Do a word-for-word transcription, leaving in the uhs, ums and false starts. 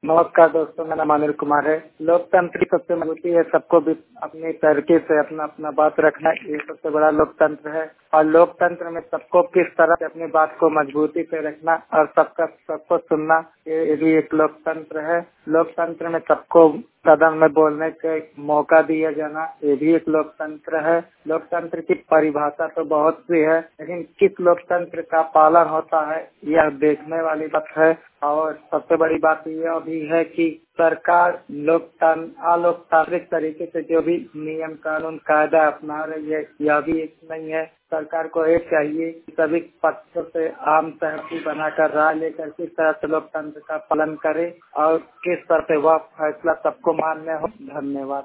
नमस्कार दोस्तों, मेरा नाम अनिल कुमार है। लोकतंत्र की सबसे मजबूती है सबको भी अपने तरीके से अपना अपना बात रखना, ये सबसे बड़ा लोकतंत्र है। और लोकतंत्र में सबको किस तरह से अपनी बात को मजबूती से रखना और सबका सबको सुनना, ये भी एक लोकतंत्र है। लोकतंत्र में सबको सदन में बोलने का मौका दिया जाना, ये भी एक लोकतंत्र है। लोकतंत्र की परिभाषा तो बहुत सी है, लेकिन किस लोकतंत्र का पालन होता है यह देखने वाली बात है। और सबसे बड़ी बात यह भी है कि सरकार लोकतंत्र अलोकतांत्रिक तरीके से जो भी नियम कानून कायदा अपना रही है, यह भी एक नहीं है। सरकार को ये चाहिए कि सभी पक्षों से आम सहमति बनाकर राय लेकर किस तरह से लोकतंत्र का पालन करे और किस तरह से वह फैसला सबको मान्य हो। धन्यवाद।